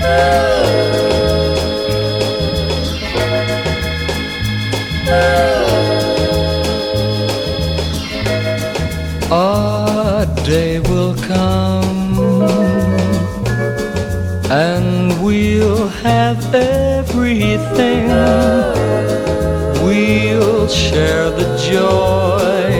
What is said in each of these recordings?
A day will come and we'll have everything. We'll share the joy.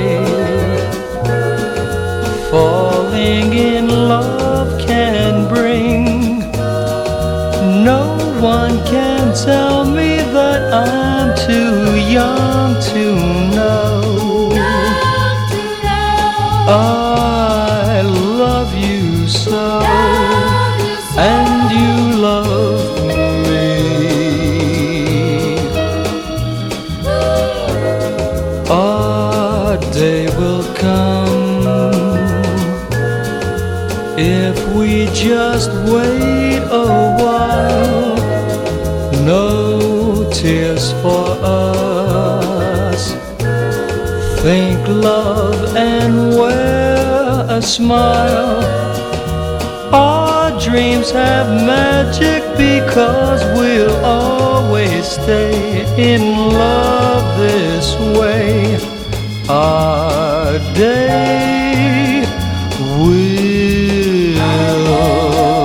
Falling in love can bring. No one can tell me that I'm too young to know. I love you so, and you love me. A day will come if we just wait a while. No tears for us. Think love and wear a smile. Our dreams have magic because we'll always stay in love this way. Our day